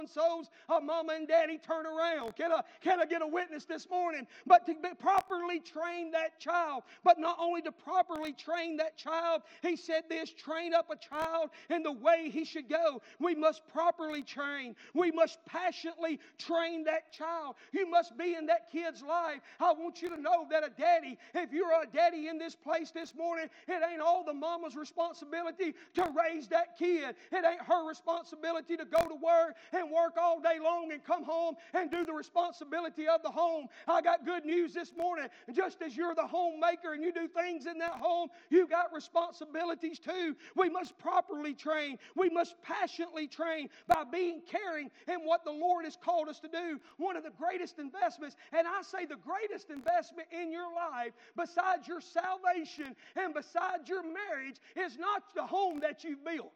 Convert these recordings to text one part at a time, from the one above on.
souls of mama and daddy turn around. Can I get a witness this morning? But to properly train that child, but not only to properly train that child, he said this, train up a child in the way he should go. We must properly train. We must passionately train that child. You must be in that kid's life. I want you to know that a daddy, if you're a daddy in this place this morning, it ain't all the mama's responsibility to raise that kid. It ain't her responsibility to go to work and work all day long and come home and do the responsibility of the home. I got good news this morning. Just as you're the homemaker and you do things in that home, you got responsibilities too. We must properly train. We must passionately train by being caring in what the Lord has called us to do. One of the greatest investments, and I say the greatest investment in your life, besides your salvation and besides your marriage, is not the home that you've built.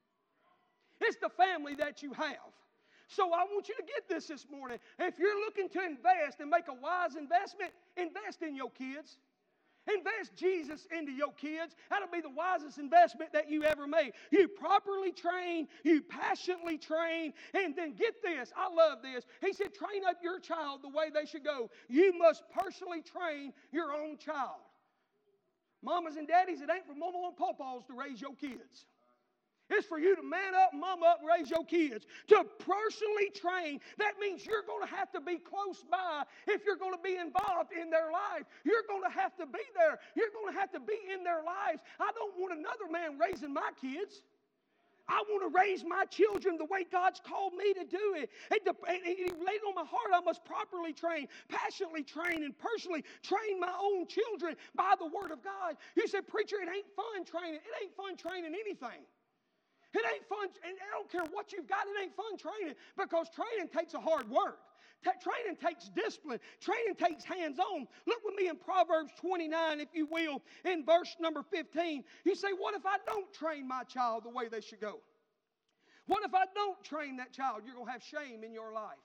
It's the family that you have. So I want you to get this morning. If you're looking to invest and make a wise investment, invest in your kids. Invest Jesus into your kids. That'll be the wisest investment that you ever made. You properly train, you passionately train, and then get this. I love this. He said, train up your child the way they should go. You must personally train your own child. Mamas and daddies, it ain't for mama and papas to raise your kids. It's for you to man up, mom up, and raise your kids. To personally train, that means you're going to have to be close by if you're going to be involved in their life. You're going to have to be there. You're going to have to be in their lives. I don't want another man raising my kids. I want to raise my children the way God's called me to do it. He laid on my heart I must properly train, passionately train, and personally train my own children by the Word of God. You said, preacher, it ain't fun training. It ain't fun training anything. It ain't fun, and I don't care what you've got, it ain't fun training, because training takes a hard work. Training takes discipline. Training takes hands-on. Look with me in Proverbs 29, if you will, in verse number 15. You say, what if I don't train my child the way they should go? What if I don't train that child? You're going to have shame in your life.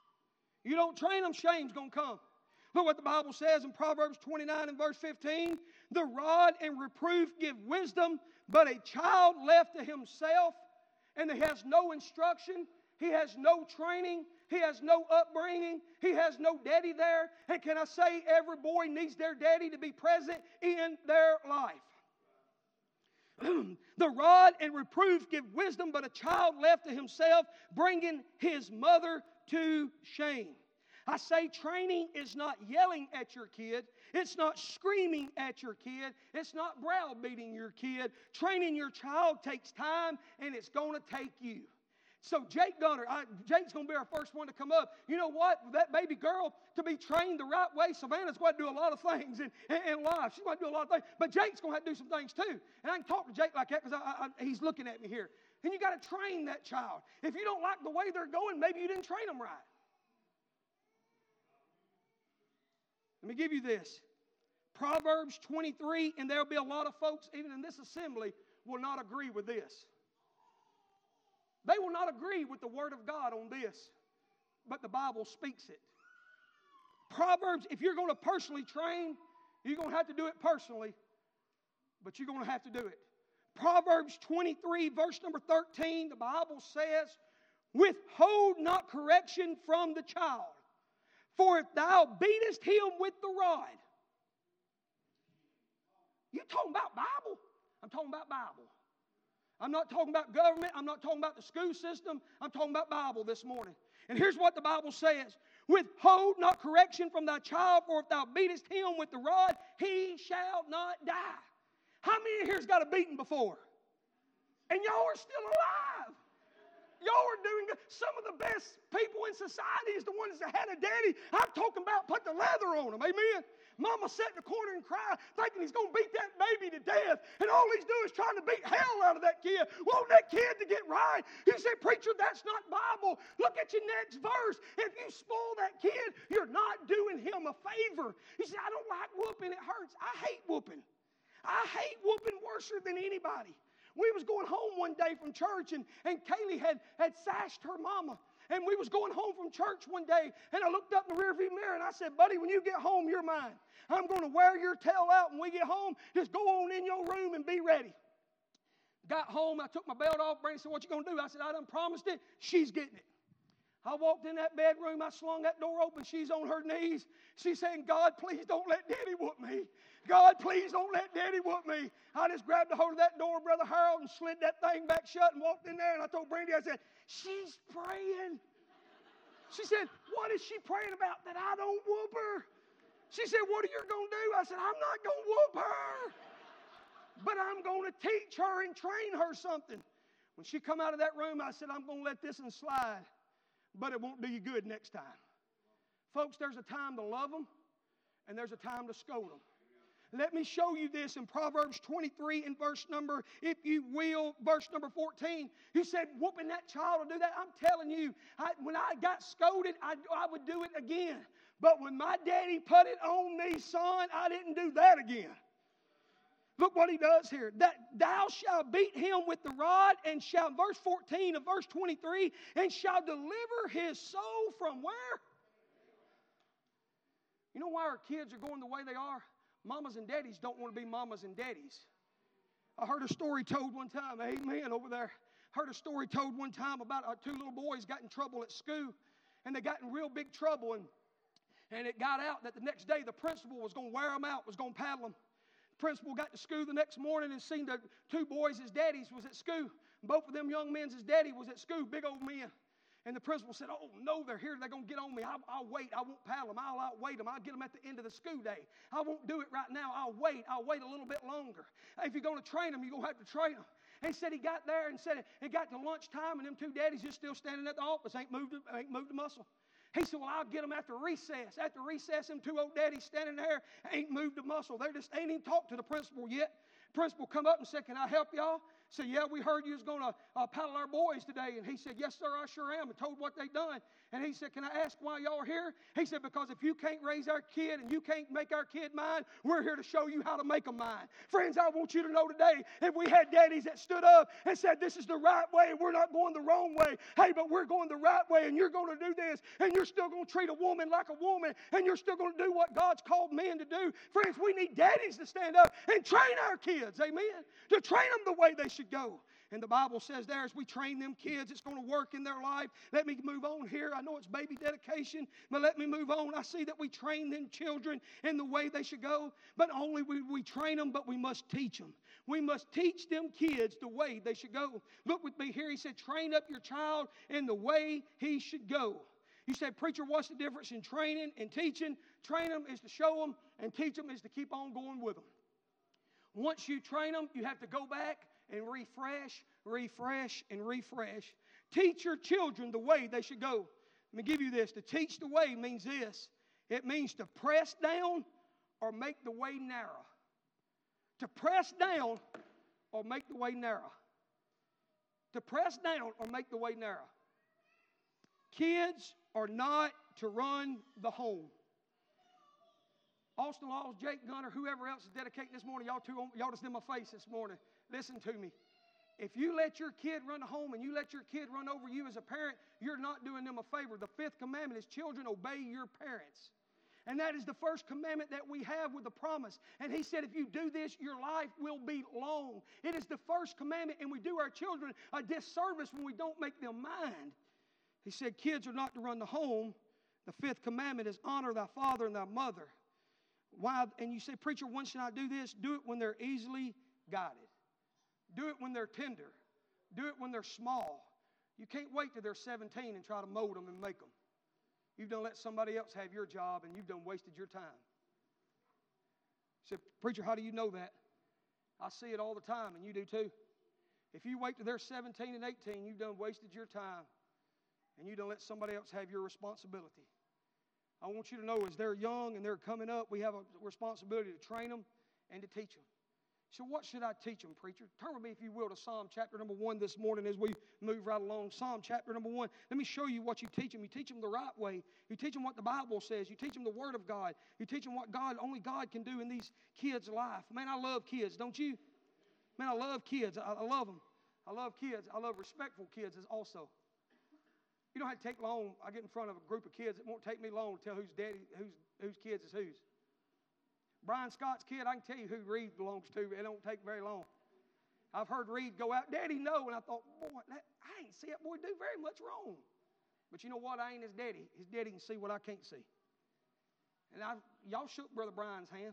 You don't train them, shame's going to come. Look what the Bible says in Proverbs 29 and verse 15. The rod and reproof give wisdom, but a child left to himself and he has no instruction, he has no training, he has no upbringing, he has no daddy there. And can I say every boy needs their daddy to be present in their life? The rod and reproof give wisdom, but a child left to himself, bringing his mother to shame. I say training is not yelling at your kid. It's not screaming at your kid. It's not browbeating your kid. Training your child takes time, and it's going to take you. So Jake Gunner, Jake's going to be our first one to come up. You know what? That baby girl, to be trained the right way, Savannah's going to do a lot of things in life. She's going to do a lot of things. But Jake's going to have to do some things too. And I can talk to Jake like that because he's looking at me here. And you got to train that child. If you don't like the way they're going, maybe you didn't train them right. Let me give you this. Proverbs 23, and there'll be a lot of folks, even in this assembly, will not agree with this. They will not agree with the Word of God on this, but the Bible speaks it. Proverbs, if you're going to personally train, you're going to have to do it personally, but you're going to have to do it. Proverbs 23, verse number 13, the Bible says, withhold not correction from the child, for if thou beatest him with the rod. You talking about Bible? I'm talking about Bible. I'm not talking about government. I'm not talking about the school system. I'm talking about Bible this morning. And here's what the Bible says. Withhold not correction from thy child, for if thou beatest him with the rod, he shall not die. How many here's got a beating before? And y'all are still alive. Y'all are doing good. Some of the best people in society is the ones that had a daddy. I'm talking about put the leather on them. Amen. Mama sat in the corner and cried, thinking he's going to beat that baby to death. And all he's doing is trying to beat hell out of that kid. Want that kid to get right. He said, preacher, that's not Bible. Look at your next verse. If you spoil that kid, you're not doing him a favor. He said, I don't like whooping. It hurts. I hate whooping. I hate whooping worse than anybody. We was going home one day from church, and Kaylee had sashed her mama. And we was going home from church one day, and I looked up in the rearview mirror, and I said, buddy, when you get home, you're mine. I'm going to wear your tail out when we get home. Just go on in your room and be ready. Got home, I took my belt off. Brandon said, what you going to do? I said, I done promised it. She's getting it. I walked in that bedroom. I slung that door open. She's on her knees. She's saying, God, please don't let Daddy whoop me. God, please don't let Daddy whoop me. I just grabbed a hold of that door, Brother Harold, and slid that thing back shut and walked in there. And I told Brandy, I said, she's praying. She said, what is she praying about? That I don't whoop her. She said, what are you going to do? I said, I'm not going to whoop her. But I'm going to teach her and train her something. When she come out of that room, I said, I'm going to let this one slide. But it won't do you good next time. Folks, there's a time to love them, and there's a time to scold them. Let me show you this in Proverbs 23 and verse number, if you will, verse number 14. He said, whooping that child will do that. I'm telling you, when I got scolded, I would do it again. But when my daddy put it on me, son, I didn't do that again. Look what he does here. That thou shalt beat him with the rod, and shall, verse 14 of verse 23, and shall deliver his soul from where? You know why our kids are going the way they are? Mamas and daddies don't want to be mamas and daddies. I heard a story told one time, amen, over there. Heard a story told one time about two little boys got in trouble at school, and they got in real big trouble, and it got out that the next day the principal was going to wear them out, was going to paddle them. Principal got to school the next morning and seen the two boys, his daddies, was at school. Both of them young men's daddy was at school, big old men. And the principal said, oh, no, they're here. They're going to get on me. I'll wait. I won't paddle them. I'll outwait them. I'll get them at the end of the school day. I won't do it right now. I'll wait a little bit longer. If you're going to train them, you're going to have to train them. And he said he got there and said it got to lunchtime, and them two daddies just still standing at the office, ain't moved a muscle. He said, well, I'll get them after recess. After recess, them two old daddies standing there ain't moved a muscle. They just ain't even talked to the principal yet. Principal come up and said, can I help y'all? Said, yeah, we heard you was going to paddle our boys today. And he said, yes, sir, I sure am. And told what they done. And he said, can I ask why y'all are here? He said, because if you can't raise our kid and you can't make our kid mine, we're here to show you how to make them mine. Friends, I want you to know today, if we had daddies that stood up and said, this is the right way, we're not going the wrong way. Hey, but we're going the right way, and you're going to do this, and you're still going to treat a woman like a woman, and you're still going to do what God's called men to do. Friends, we need daddies to stand up and train our kids, amen, to train them the way they should go. And the Bible says there, as we train them kids, it's going to work in their life. Let me move on here. I know it's baby dedication, but let me move on. I see that we train them children in the way they should go. But only we train them, but we must teach them. We must teach them kids the way they should go. Look with me here. He said, train up your child in the way he should go. You said, preacher, what's the difference in training and teaching? Train them is to show them, and teach them is to keep on going with them. Once you train them, you have to go back and refresh, and refresh. Teach your children the way they should go. Let me give you this. To teach the way means this. It means to press down or make the way narrow. To press down or make the way narrow. To press down or make the way narrow. Kids are not to run the home. Austin Laws, Jake Gunner, whoever else is dedicating this morning, y'all just in my face this morning. Listen to me. If you let your kid run the home and you let your kid run over you as a parent, you're not doing them a favor. The fifth commandment is, children, obey your parents. And that is the first commandment that we have with the promise. And he said, if you do this, your life will be long. It is the first commandment, and we do our children a disservice when we don't make them mind. He said, kids are not to run the home. The fifth commandment is, honor thy father and thy mother. Why? And you say, preacher, when should I do this? Do it when they're easily guided. Do it when they're tender. Do it when they're small. You can't wait till they're 17 and try to mold them and make them. You've done let somebody else have your job, and you've done wasted your time. You say, preacher, how do you know that? I see it all the time, and you do too. If you wait till they're 17 and 18, you've done wasted your time, and you done let somebody else have your responsibility. I want you to know, as they're young and they're coming up, we have a responsibility to train them and to teach them. So what should I teach them, preacher? Turn with me, if you will, to Psalm chapter number 1 this morning as we move right along. Psalm chapter number 1. Let me show you what you teach them. You teach them the right way. You teach them what the Bible says. You teach them the Word of God. You teach them what only God can do in these kids' life. Man, I love kids, don't you? Man, I love kids. I love them. I love kids. I love respectful kids also. You don't have to take long. I get in front of a group of kids. It won't take me long to tell whose kids is whose. Brian Scott's kid, I can tell you who Reed belongs to. It don't take very long. I've heard Reed go out, Daddy, no. And I thought, boy, I ain't see that boy do very much wrong. But you know what? I ain't his daddy. His daddy can see what I can't see. And y'all shook Brother Brian's hand.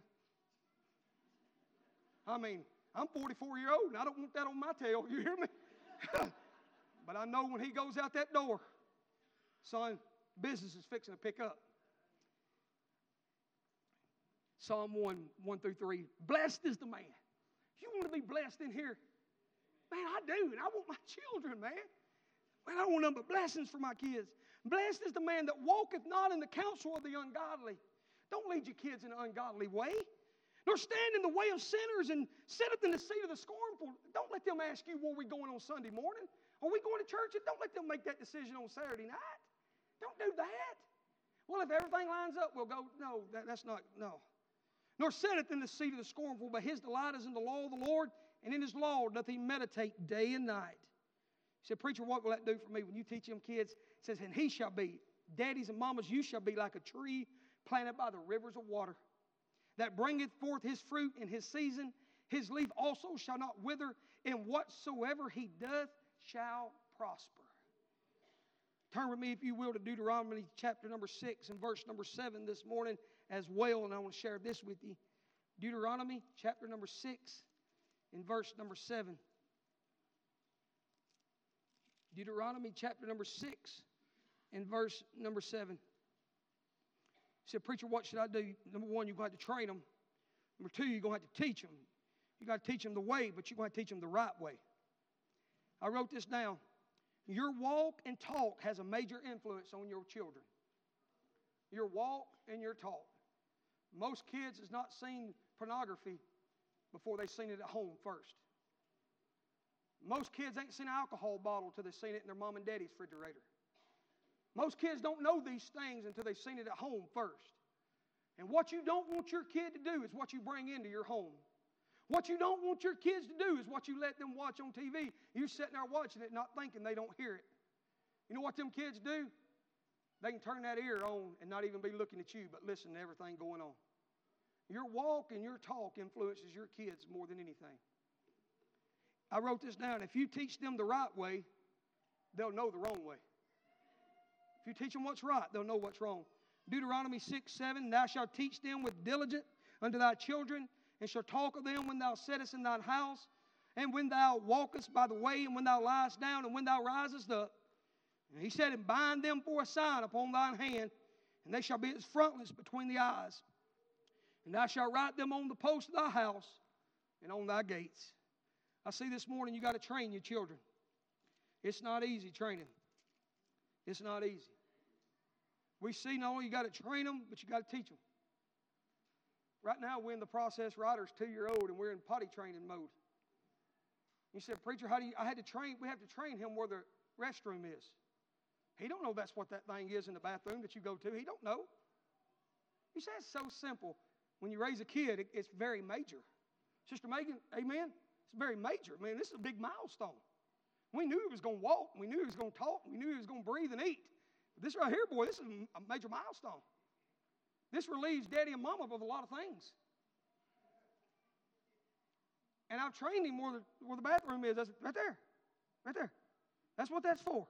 I mean, I'm 44-year-old, and I don't want that on my tail. You hear me? But I know when he goes out that door, son, business is fixing to pick up. Psalm 1-3. Blessed is the man. You want to be blessed in here? Man, I do. And I want my children, man. Man, I want nothing but blessings for my kids. Blessed is the man that walketh not in the counsel of the ungodly. Don't lead your kids in an ungodly way. Nor stand in the way of sinners and sitteth in the seat of the scornful. Don't let them ask you where we going on Sunday morning. Are we going to church? Don't let them make that decision on Saturday night. Don't do that. Well, if everything lines up, we'll go. No, that's not, no. Nor sitteth in the seat of the scornful, but his delight is in the law of the Lord, and in his law doth he meditate day and night. He said, preacher, what will that do for me? When you teach them kids, it says, and he shall be, daddies and mamas, you shall be like a tree planted by the rivers of water, that bringeth forth his fruit in his season. His leaf also shall not wither, and whatsoever he doth shall prosper. Turn with me, if you will, to Deuteronomy chapter number 6 and verse number 7 this morning as well, and I want to share this with you. Deuteronomy chapter number 6 and verse number 7. Deuteronomy chapter number 6 and verse number 7. He said, preacher, what should I do? Number one, you're going to have to train them. Number two, you're going to have to teach them. You've got to teach them the way, but you're going to teach them the right way. I wrote this down. Your walk and talk has a major influence on your children. Your walk and your talk. Most kids has not seen pornography before they've seen it at home first. Most kids ain't seen an alcohol bottle until they've seen it in their mom and daddy's refrigerator. Most kids don't know these things until they've seen it at home first. And what you don't want your kid to do is what you bring into your home. What you don't want your kids to do is what you let them watch on TV. You're sitting there watching it, not thinking they don't hear it. You know what them kids do? They can turn that ear on and not even be looking at you, but listen to everything going on. Your walk and your talk influences your kids more than anything. I wrote this down. If you teach them the right way, they'll know the wrong way. If you teach them what's right, they'll know what's wrong. Deuteronomy 6:7, thou shalt teach them with diligence unto thy children, and shalt talk of them when thou sittest in thine house, and when thou walkest by the way, and when thou liest down, and when thou risest up. And he said, and bind them for a sign upon thine hand, and they shall be as frontlets between the eyes. And thou shalt write them on the post of thy house, and on thy gates. I see this morning you got to train your children. It's not easy training. It's not easy. We see not only you got to train them, but you got to teach them. Right now we're in the process. Ryder's 2-year-old, and we're in potty training mode. You said, preacher, we have to train him where the restroom is. He don't know that's what that thing is in the bathroom that you go to. He don't know. You say it's so simple. When you raise a kid, it's very major. Sister Megan, amen? It's very major. Man, this is a big milestone. We knew he was going to walk. We knew he was going to talk. We knew he was going to breathe and eat. But this right here, boy, this is a major milestone. This relieves daddy and mama of a lot of things. And I've trained him where the bathroom is. That's right there. Right there. That's what that's for.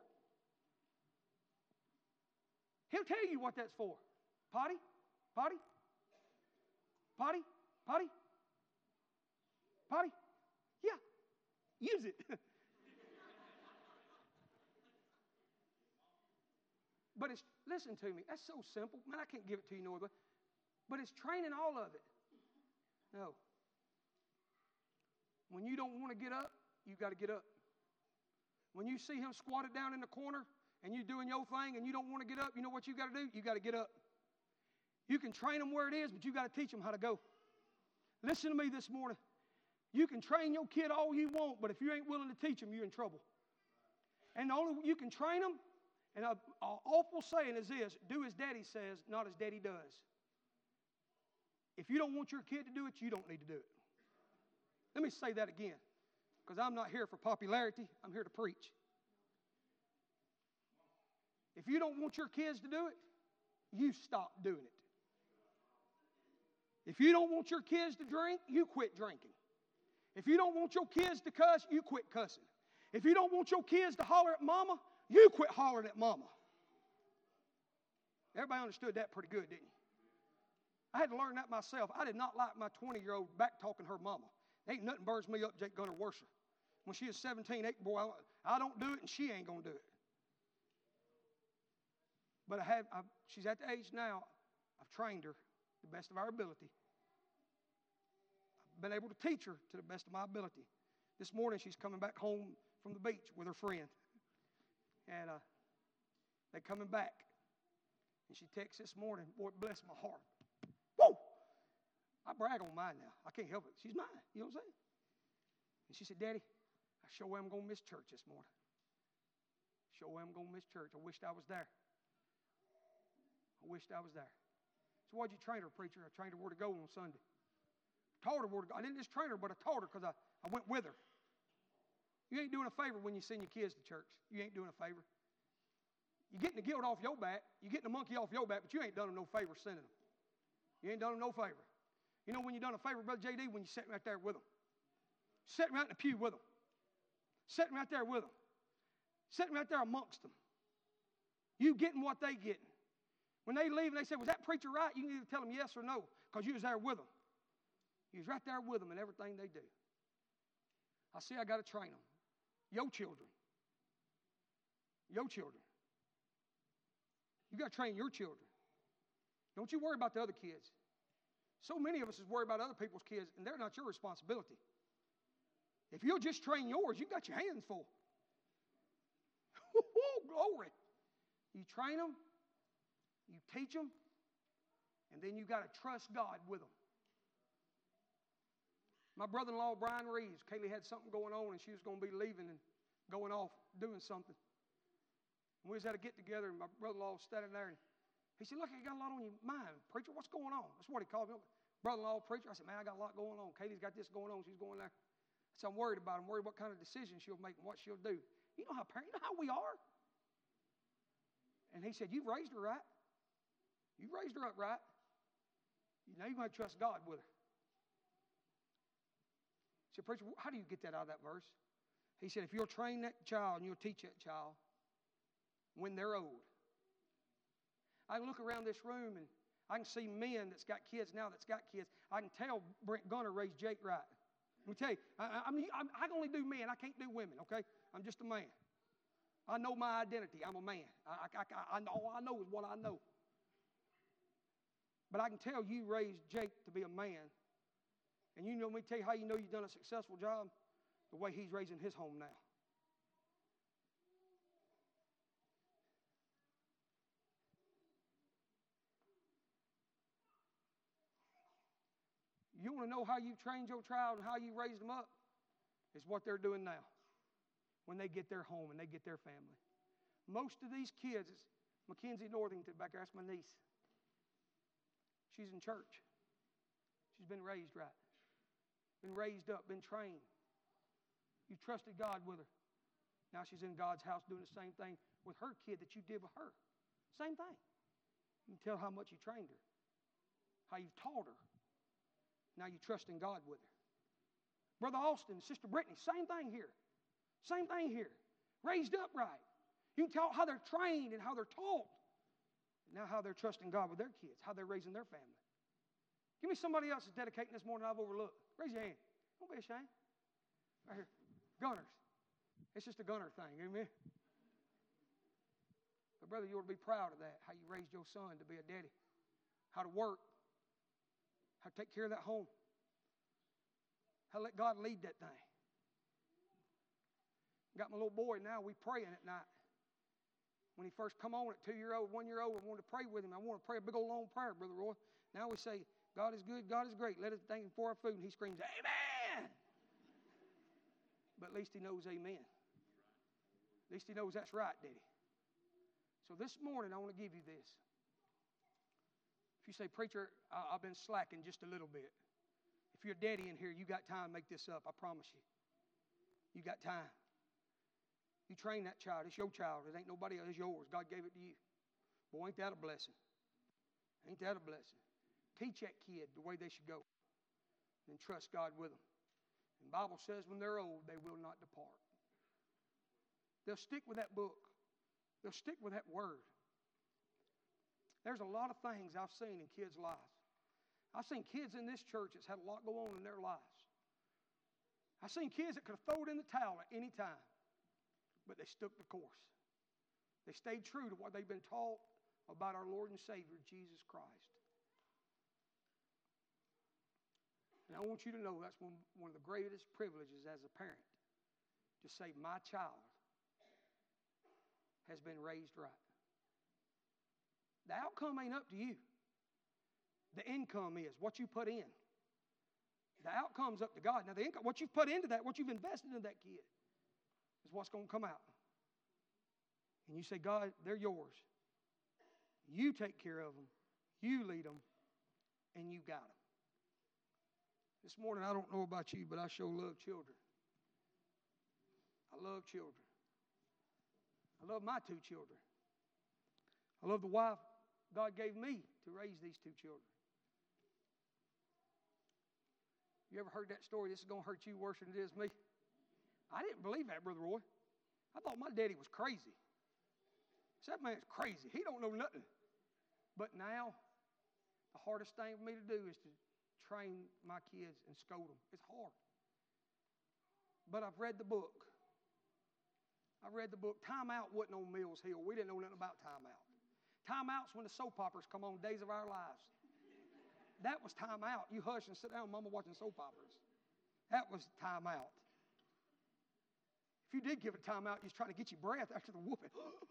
He'll tell you what that's for. Potty? Potty? Potty? Potty? Potty? Yeah. Use it. But listen to me, that's so simple. Man, I can't give it to you no other way. But it's training all of it. No. When you don't want to get up, you got to get up. When you see him squatted down in the corner and you doing your thing and you don't want to get up, you know what you got to do? You got to get up. You can train them where it is, but you got to teach them how to go. Listen to me this morning. You can train your kid all you want, but if you ain't willing to teach them, you're in trouble. And the only you can train them, and an awful saying is this: do as daddy says, not as daddy does. If you don't want your kid to do it, you don't need to do it. Let me say that again, because I'm not here for popularity. I'm here to preach. If you don't want your kids to do it, you stop doing it. If you don't want your kids to drink, you quit drinking. If you don't want your kids to cuss, you quit cussing. If you don't want your kids to holler at mama, you quit hollering at mama. Everybody understood that pretty good, didn't you? I had to learn that myself. I did not like my 20-year-old back-talking her mama. Ain't nothing burns me up, Jake Gunner, worse. When she was 17, 18, boy, I don't do it, and she ain't going to do it. But she's at the age now, I've trained her to the best of our ability. I've been able to teach her to the best of my ability. This morning, she's coming back home from the beach with her friend. And they're coming back. And she texts this morning, boy, bless my heart. Whoa! I brag on mine now. I can't help it. She's mine. You know what I'm saying? And she said, Daddy, I sure am going to miss church this morning. Sure am going to miss church. I wished I was there. I wished I was there. So why'd you train her, preacher? I trained her where to go on Sunday. Taught her where to go. I didn't just train her, but I taught her because I went with her. You ain't doing a favor when you send your kids to church. You ain't doing a favor. You're getting the guilt off your back. You're getting the monkey off your back, but you ain't done them no favor sending them. You ain't done them no favor. You know when you done a favor, Brother J.D., when you sitting right there with them. Sitting right in the pew with them. Sitting right there with them. Sitting right there amongst them. You getting what they getting. When they leave and they say, was that preacher right? You can either tell them yes or no because you was there with them. You was right there with them in everything they do. I see I got to train them. Your children. Your children. You got to train your children. Don't you worry about the other kids. So many of us is worried about other people's kids, and they're not your responsibility. If you'll just train yours, you got your hands full. Glory. You train them, you teach them, and then you got to trust God with them. My brother-in-law, Brian Reeves, Kaylee had something going on, and she was going to be leaving and going off doing something. And we was at a get-together, and my brother-in-law was standing there, and he said, look, you got a lot on your mind. Preacher, what's going on? That's what he called me. Brother-in-law, preacher. I said, man, I got a lot going on. Katie's got this going on. She's going there. So I'm worried about her. I'm worried what kind of decisions she'll make and what she'll do. You know how we are. And he said, you've raised her right. You've raised her up right. Now you're going to trust God with her. I said, preacher, how do you get that out of that verse? He said, if you'll train that child and you'll teach that child when they're old. I can look around this room and I can see men that's got kids now that's got kids. I can tell Brent Gunner raised Jake right. Let me tell you, I can only do men. I can't do women, okay? I'm just a man. I know my identity. I'm a man. All I know is what I know. But I can tell you raised Jake to be a man. And you know, let me tell you how you know you've done a successful job? The way he's raising his home now. You want to know how you trained your child and how you raised them up? It's what they're doing now when they get their home and they get their family. Most of these kids, it's Mackenzie Northington back there, that's my niece. She's in church. She's been raised right. Been raised up, been trained. You trusted God with her. Now she's in God's house doing the same thing with her kid that you did with her. Same thing. You can tell how much you trained her, how you've taught her. Now you trust in God with her. Brother Austin, Sister Brittany, same thing here. Same thing here. Raised up right. You can tell how they're trained and how they're taught. Now how they're trusting God with their kids, how they're raising their family. Give me somebody else that's dedicating this morning I've overlooked. Raise your hand. Don't be ashamed. Right here. Gunners. It's just a gunner thing, amen? But brother, you ought to be proud of that, how you raised your son to be a daddy. How to work. How to take care of that home. How to let God lead that thing. Got my little boy now, we praying at night. When he first come on at 2-year-old, 1-year-old, I wanted to pray with him. I want to pray a big old long prayer, Brother Roy. Now we say, God is good, God is great. Let us thank him for our food. And he screams, amen. But at least he knows amen. At least he knows that's right, did he? So this morning I want to give you this. If you say, preacher, I've been slacking just a little bit. If you're a daddy in here, you got time to make this up. I promise you. You got time. You train that child. It's your child. It ain't nobody else. It's yours. God gave it to you. Boy, ain't that a blessing. Ain't that a blessing. Teach that kid the way they should go. And trust God with them. And the Bible says when they're old, they will not depart. They'll stick with that book. They'll stick with that word. There's a lot of things I've seen in kids' lives. I've seen kids in this church that's had a lot go on in their lives. I've seen kids that could have thrown in the towel at any time, but they stuck the course. They stayed true to what they've been taught about our Lord and Savior, Jesus Christ. And I want you to know that's one of the greatest privileges as a parent, to say my child has been raised right. The outcome ain't up to you. The income is what you put in. The outcome's up to God. Now, the income, what you've put into that, what you've invested in that kid, is what's going to come out. And you say, God, they're yours. You take care of them. You lead them. And you got them. This morning, I don't know about you, but I sure love children. I love children. I love my two children. I love the wife God gave me to raise these two children. You ever heard that story? This is going to hurt you worse than it is me. I didn't believe that, Brother Roy. I thought my daddy was crazy. That man's crazy. He don't know nothing. But now, the hardest thing for me to do is to train my kids and scold them. It's hard. But I've read the book. Time Out wasn't on Mills Hill. We didn't know nothing about Time Out. Time Out's when the soap operas come on, Days of Our Lives. That was Time Out. You hush and sit down, Mama watching soap operas. That was Time Out. If you did give a time out, you're trying to get your breath after the whooping.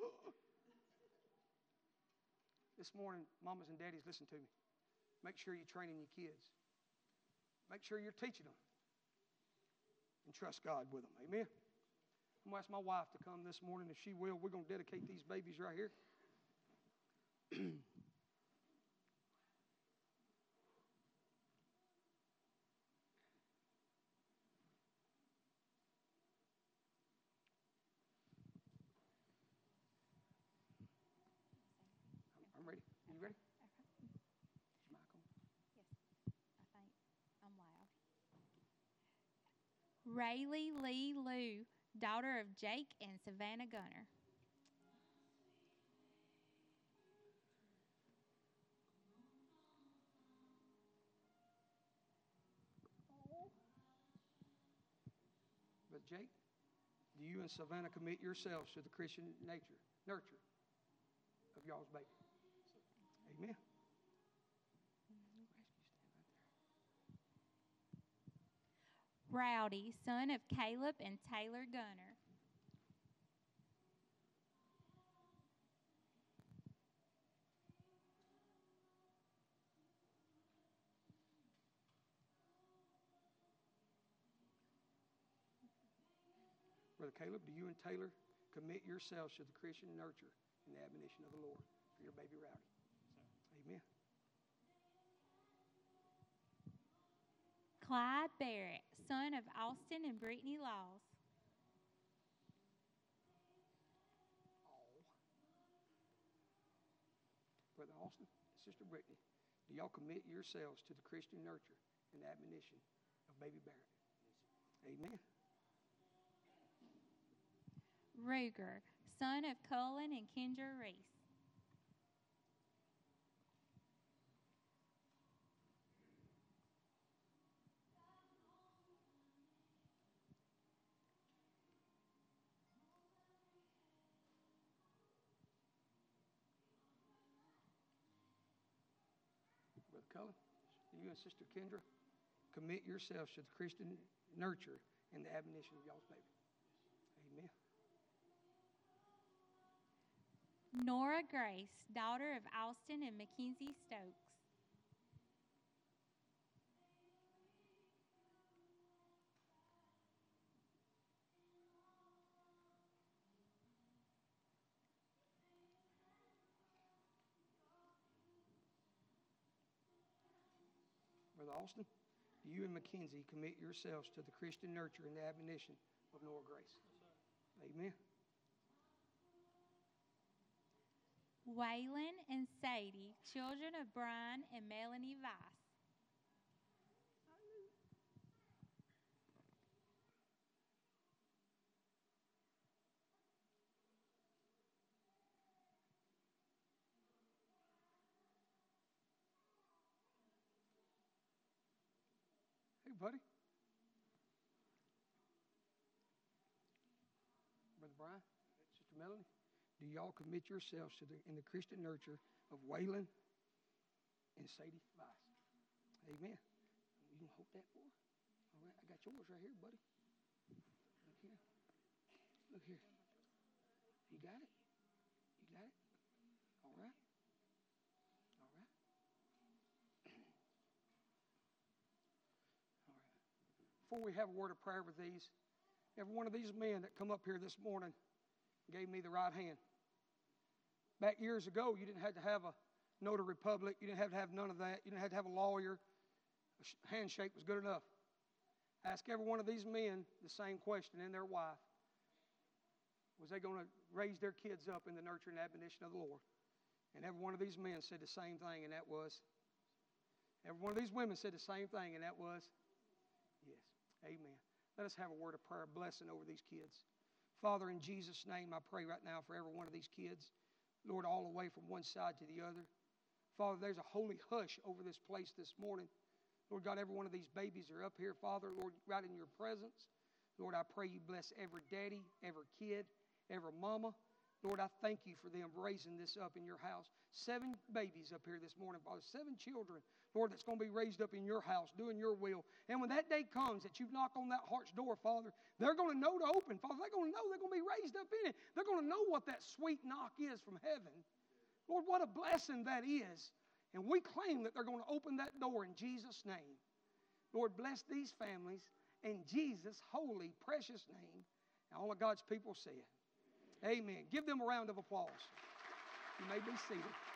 This morning, mamas and daddies, listen to me. Make sure you're training your kids. Make sure you're teaching them. And trust God with them. Amen? I'm going to ask my wife to come this morning. If she will, we're going to dedicate these babies right here. I'm ready. You ready? Okay. Is your mic on? Yes, I think I'm loud. Rayleigh Lee Lou, daughter of Jake and Savannah Gunner. Brother Jake, do you and Savannah commit yourselves to the Christian nurture of y'all's baby? Amen. Rowdy, son of Caleb and Taylor Gunner. Brother Caleb, do you and Taylor commit yourselves to the Christian nurture and the admonition of the Lord for your baby Rowdy? Amen. Clyde Barrett, son of Austin and Brittany Laws. Brother Austin and Sister Brittany, do y'all commit yourselves to the Christian nurture and admonition of baby Barrett? Amen. Ruger, son of Cullen and Kendra Reese. Brother Cullen, you and Sister Kendra commit yourselves to the Christian nurture and the admonition of y'all's baby. Amen. Nora Grace, daughter of Austin and Mackenzie Stokes. Brother Austin, do you and Mackenzie commit yourselves to the Christian nurture and the admonition of Nora Grace? Yes, amen. Waylon and Sadie, children of Brian and Melanie Vice. buddy? Brother Brian, Sister Melanie, do y'all commit yourselves in the Christian nurture of Waylon and Sadie Vice? Amen. You gonna hold that for her? All right, I got yours right here, buddy. Look here. Look here. You got it? You got it? All right. All right. All right. Before we have a word of prayer with these, every one of these men that come up here this morning gave me the right hand. Back years ago, you didn't have to have a notary public. You didn't have to have none of that. You didn't have to have a lawyer. A handshake was good enough. Ask every one of these men the same question, and their wife. Was they going to raise their kids up in the nurture and admonition of the Lord? And every one of these men said the same thing, and that was, every one of these women said the same thing, and that was, yes. Amen. Let us have a word of prayer, blessing over these kids. Father, in Jesus' name, I pray right now for every one of these kids. Lord, all the way from one side to the other. Father, there's a holy hush over this place this morning. Lord God, every one of these babies are up here, Father, Lord, right in your presence. Lord, I pray you bless every daddy, every kid, every mama. Lord, I thank you for them raising this up in your house. 7 babies up here this morning, Father, 7 children, Lord, that's going to be raised up in your house, doing your will. And when that day comes that you knock on that heart's door, Father, they're going to know to open. Father, they're going to know they're going to be raised up in it. They're going to know what that sweet knock is from heaven. Lord, what a blessing that is. And we claim that they're going to open that door in Jesus' name. Lord, bless these families in Jesus' holy, precious name. And all of God's people said, amen. Give them a round of applause. You may be seated.